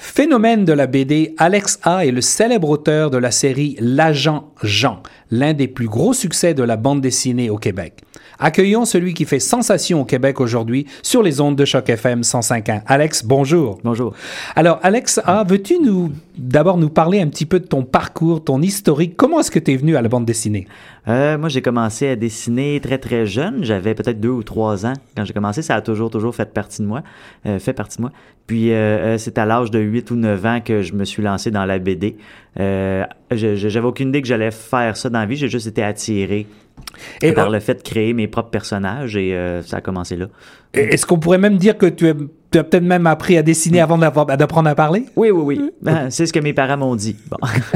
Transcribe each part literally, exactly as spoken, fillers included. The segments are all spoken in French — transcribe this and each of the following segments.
Phénomène de la B D, Alex A est le célèbre auteur de la série L'Agent Jean, l'un des plus gros succès de la bande dessinée au Québec. Accueillons celui qui fait sensation au Québec aujourd'hui sur les ondes de Choc F M cent cinq point un. Alex, bonjour. Bonjour. Alors, Alex A, veux-tu nous d'abord nous parler un petit peu de ton parcours, ton historique? Comment est-ce que tu es venu à la bande dessinée? Euh, moi, j'ai commencé à dessiner très, très jeune. J'avais peut-être deux ou trois ans quand j'ai commencé. Ça a toujours, toujours fait partie de moi. Euh, fait partie de moi. Puis, euh, c'est à l'âge de huit ou neuf ans que je me suis lancé dans la B D. Euh, je, je, j'avais aucune idée que j'allais faire ça dans la vie. J'ai juste été attiré et par euh, le fait de créer mes propres personnages et euh, ça a commencé là. Est-ce qu'on pourrait même dire que tu as, tu as peut-être même appris à dessiner avant d'apprendre à parler? Oui, oui, oui. Ben, c'est ce que mes parents m'ont dit. Bon.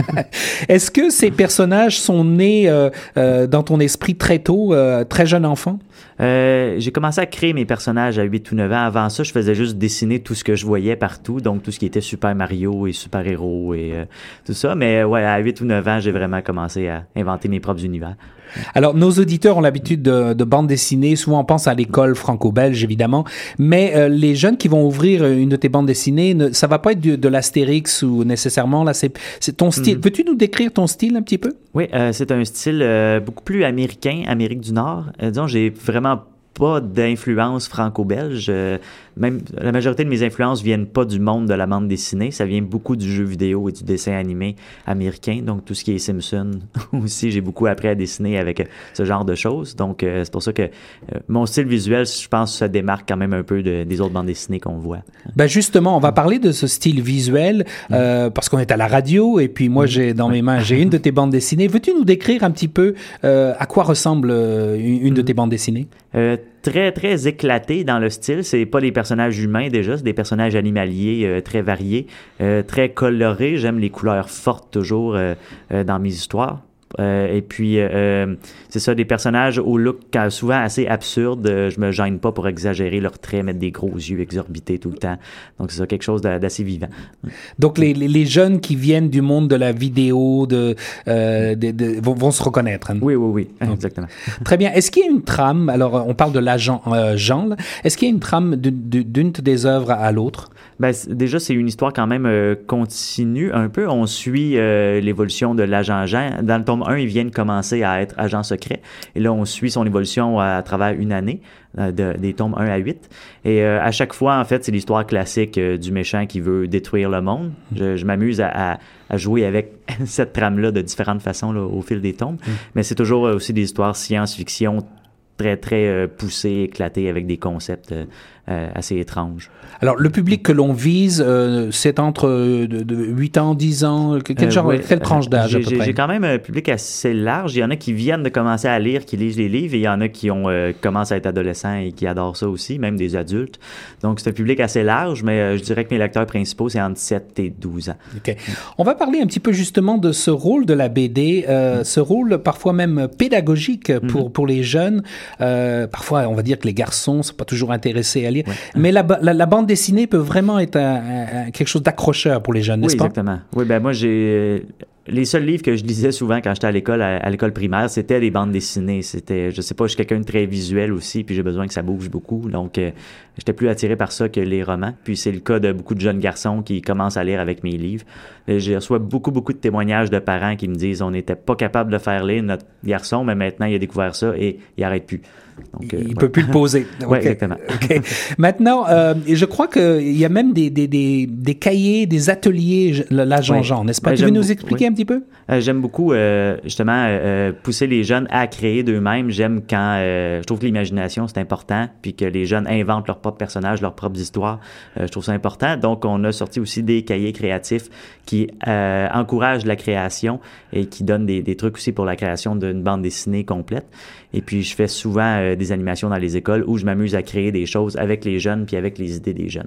Est-ce que ces personnages sont nés euh, euh, dans ton esprit très tôt, euh, très jeune enfant? Euh, j'ai commencé à créer mes personnages à huit ou neuf ans. Avant ça, je faisais juste dessiner tout ce que je voyais partout, donc tout ce qui était Super Mario et Super Héros et euh, tout ça. Mais ouais, à huit ou neuf ans, j'ai vraiment commencé à inventer mes propres univers. Alors, nos auditeurs ont l'habitude de, de bande dessinée. Souvent, on pense à l'école franco-belge, évidemment. Mais euh, les jeunes qui vont ouvrir une de tes bandes dessinées, ne, ça va pas être de, de l'Astérix ou nécessairement. Là, c'est, c'est ton style. Mm-hmm. Peux-tu nous décrire ton style un petit peu? Oui, euh, c'est un style euh, beaucoup plus américain, Amérique du Nord. Euh, disons, j'ai vraiment pas d'influence franco-belge. Euh, même la majorité de mes influences viennent pas du monde de la bande dessinée. Ça vient beaucoup du jeu vidéo et du dessin animé américain. Donc, tout ce qui est Simpson aussi, j'ai beaucoup appris à dessiner avec euh, ce genre de choses. Donc, euh, c'est pour ça que euh, mon style visuel, je pense, se démarque quand même un peu de, des autres bandes dessinées qu'on voit. Ben justement, on va parler de ce style visuel euh, parce qu'on est à la radio et puis moi, j'ai dans mes mains, j'ai une de tes bandes dessinées. Veux-tu nous décrire un petit peu euh, à quoi ressemble euh, une de tes bandes dessinées? Euh, très, très éclaté dans le style. C'est pas des personnages humains déjà, c'est des personnages animaliers euh, très variés, euh, très colorés. J'aime les couleurs fortes toujours euh, euh, dans mes histoires. Euh, et puis, euh, c'est ça, des personnages au look souvent assez absurde. Euh, je me gêne pas pour exagérer leurs traits, mettre des gros yeux exorbités tout le temps. Donc, c'est ça, quelque chose d'assez vivant. Donc, les, les, les jeunes qui viennent du monde de la vidéo de, euh, de, de, vont, vont se reconnaître. Hein? Oui, oui, oui, exactement. Très bien. Est-ce qu'il y a une trame, alors on parle de l'agent euh, Jean, là. Est-ce qu'il y a une trame de, de, d'une des œuvres à, à l'autre? Ben, déjà, c'est une histoire quand même euh, continue un peu. On suit euh, l'évolution de l'agent Jean. Dans le tome un, il vient de commencer à être agent secret. Et là, on suit son évolution à, à travers une année, euh, de, des tomes un à huit. Et euh, à chaque fois, en fait, c'est l'histoire classique euh, du méchant qui veut détruire le monde. Je, je m'amuse à, à, à jouer avec cette trame-là de différentes façons là, au fil des tomes. Mm. Mais c'est toujours aussi des histoires science-fiction très, très euh, poussées, éclatées, avec des concepts euh, euh, assez étranges. Alors, le public que l'on vise, euh, c'est entre euh, de, de huit ans, dix ans, quel genre, euh, oui, quelle tranche d'âge j'ai, à peu j'ai, près? J'ai quand même un public assez large. Il y en a qui viennent de commencer à lire, qui lisent les livres, et il y en a qui ont euh, commencent à être adolescents et qui adorent ça aussi, même des adultes. Donc, c'est un public assez large, mais euh, je dirais que mes lecteurs principaux, c'est entre sept et douze ans. OK. On va parler un petit peu justement de ce rôle de la B D, euh, mm. ce rôle parfois même pédagogique pour, mm. pour les jeunes. Euh, parfois, on va dire que les garçons ne sont pas toujours intéressés à lire, ouais. mais la, la, la bande dessinée peut vraiment être un, un, quelque chose d'accrocheur pour les jeunes, n'est-ce oui, pas? Exactement. Oui, ben moi, j'ai... Les seuls livres que je lisais souvent quand j'étais à l'école, à, à l'école primaire, c'était des bandes dessinées. C'était, je sais pas, je suis quelqu'un de très visuel aussi, puis j'ai besoin que ça bouge beaucoup. Donc, euh, j'étais plus attiré par ça que les romans. Puis c'est le cas de beaucoup de jeunes garçons qui commencent à lire avec mes livres. Et je reçois beaucoup, beaucoup de témoignages de parents qui me disent on n'était pas capable de faire lire notre garçon, mais maintenant il a découvert ça et il arrête plus. Donc, euh, il ne ouais. peut plus le poser. Oui, okay. exactement. Okay. Maintenant, euh, je crois qu'il y a même des, des, des, des cahiers, des ateliers, l'agent Jean, ouais. n'est-ce pas? Ouais, tu veux nous expliquer oui. un petit peu? Euh, j'aime beaucoup, euh, justement, euh, pousser les jeunes à créer d'eux-mêmes. J'aime quand euh, je trouve que l'imagination, c'est important, puis que les jeunes inventent leurs propres personnages, leurs propres histoires. Euh, je trouve ça important. Donc, on a sorti aussi des cahiers créatifs qui euh, encouragent la création et qui donnent des, des trucs aussi pour la création d'une bande dessinée complète. Et puis, je fais souvent euh, des animations dans les écoles où je m'amuse à créer des choses avec les jeunes puis avec les idées des jeunes.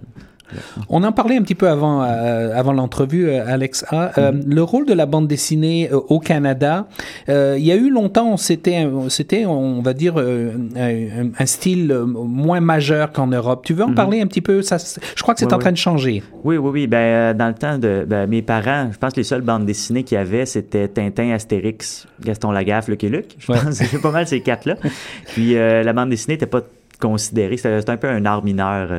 On en parlait un petit peu avant, euh, avant l'entrevue, euh, Alex A. Euh, mm-hmm. Le rôle de la bande dessinée euh, au Canada, euh, il y a eu longtemps, c'était, c'était on va dire, euh, un, un style moins majeur qu'en Europe. Tu veux en mm-hmm. parler un petit peu? Ça, je crois que c'est oui, en oui. train de changer. Oui, oui, oui. Ben, euh, dans le temps de ben, mes parents, je pense que les seules bandes dessinées qu'il y avait, c'était Tintin, Astérix, Gaston Lagaffe, Lucky Luke. Je pense ouais. que c'est pas mal ces quatre-là. Puis euh, la bande dessinée n'était pas considéré, c'était un peu un art mineur euh,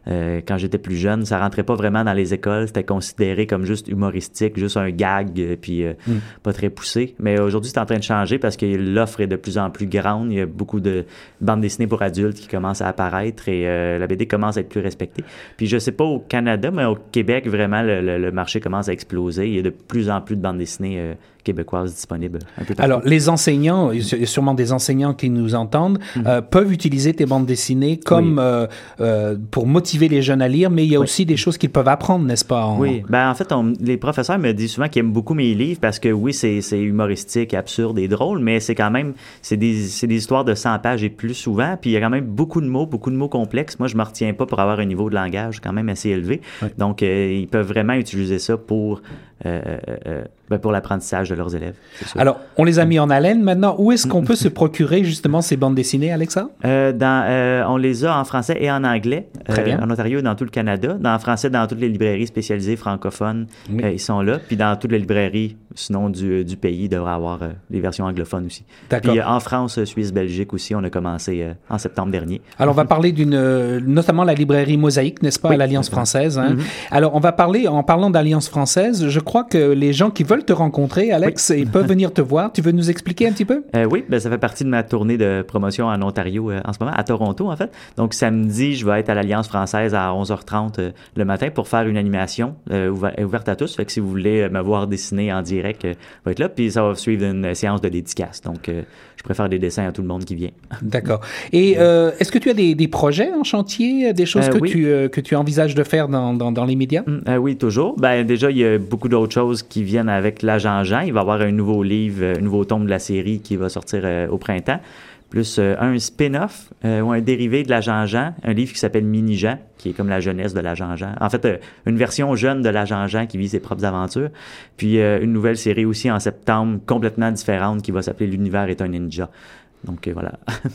Euh, quand j'étais plus jeune, ça rentrait pas vraiment dans les écoles. C'était considéré comme juste humoristique, juste un gag, euh, puis euh, mm. pas très poussé. Mais aujourd'hui, c'est en train de changer parce que l'offre est de plus en plus grande. Il y a beaucoup de bandes dessinées pour adultes qui commencent à apparaître et euh, la B D commence à être plus respectée. Puis je sais pas au Canada, mais au Québec, vraiment, le, le, le marché commence à exploser. Il y a de plus en plus de bandes dessinées euh, québécoises disponibles. Un peu Alors, les enseignants, il y a sûrement des enseignants qui nous entendent, mm-hmm. euh, peuvent utiliser tes bandes dessinées comme oui. euh, euh, pour motiver les jeunes à lire, mais il y a oui. aussi des choses qu'ils peuvent apprendre, n'est-ce pas? En... Oui, ben en fait, on, les professeurs me disent souvent qu'ils aiment beaucoup mes livres parce que oui, c'est, c'est humoristique, absurde et drôle, mais c'est quand même, c'est des, c'est des histoires de cent pages et plus souvent, puis il y a quand même beaucoup de mots, beaucoup de mots complexes. Moi, je me retiens pas pour avoir un niveau de langage quand même assez élevé. Oui. Donc, euh, ils peuvent vraiment utiliser ça pour... Euh, euh, ben pour l'apprentissage de leurs élèves. Alors, on les a mis en haleine. Maintenant, où est-ce qu'on peut se procurer justement ces bandes dessinées, Alexa? Euh, dans, euh, on les a en français et en anglais. Très bien. Euh, en Ontario et dans tout le Canada. Dans, en français, dans toutes les librairies spécialisées francophones, oui. euh, ils sont là. Puis dans toutes les librairies, sinon du, du pays, il devrait avoir euh, les versions anglophones aussi. D'accord. Puis euh, en France, Suisse, Belgique aussi, on a commencé euh, en septembre dernier. Alors, on va parler d'une, euh, notamment la librairie Mosaïque, n'est-ce pas, oui. à l'Alliance française. Hein? Mm-hmm. Alors, on va parler, en parlant d'Alliance française, je crois que les gens qui veulent te rencontrer, Alex, oui. ils peuvent venir te voir. Tu veux nous expliquer un petit peu? Euh, oui, ben, ça fait partie de ma tournée de promotion en Ontario euh, en ce moment, à Toronto en fait. Donc samedi, je vais être à l'Alliance française à onze heures trente euh, le matin pour faire une animation euh, ouver- ouverte à tous. Fait que si vous voulez me voir dessiner en direct, euh, je vais être là. Puis ça va suivre une séance de dédicace. Donc euh, je préfère des dessins à tout le monde qui vient. D'accord. Et euh, est-ce que tu as des, des projets en chantier, des choses euh, que, oui. tu, euh, que tu envisages de faire dans, dans, dans les médias? Euh, oui, toujours. Ben, déjà, il y a beaucoup d'autres choses qui viennent avec l'agent Jean. Il va y avoir un nouveau livre, un nouveau tome de la série qui va sortir euh, au printemps, plus euh, un spin-off euh, ou un dérivé de l'agent Jean, un livre qui s'appelle Mini Jean, qui est comme la jeunesse de l'agent Jean. En fait, euh, une version jeune de l'agent Jean qui vit ses propres aventures. Puis euh, une nouvelle série aussi en septembre, complètement différente, qui va s'appeler L'univers est un ninja. Donc, euh, voilà.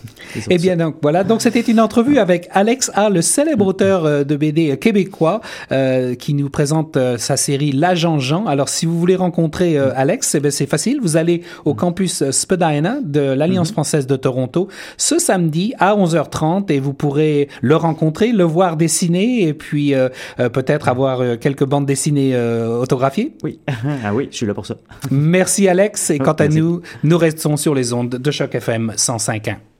Eh bien, donc, voilà. Donc, c'était une entrevue avec Alex A., le célèbre auteur euh, de B D québécois, euh, qui nous présente euh, sa série L'Agent Jean. Alors, si vous voulez rencontrer euh, Alex, eh bien, c'est facile. Vous allez au campus Spadina de l'Alliance mm-hmm. française de Toronto ce samedi à onze heures trente et vous pourrez le rencontrer, le voir dessiner et puis euh, euh, peut-être avoir euh, quelques bandes dessinées euh, autographiées. Oui. Ah oui, je suis là pour ça. Merci, Alex. Et quant oh, à nous, nous restons sur les ondes de Choc F M cent cinq point un.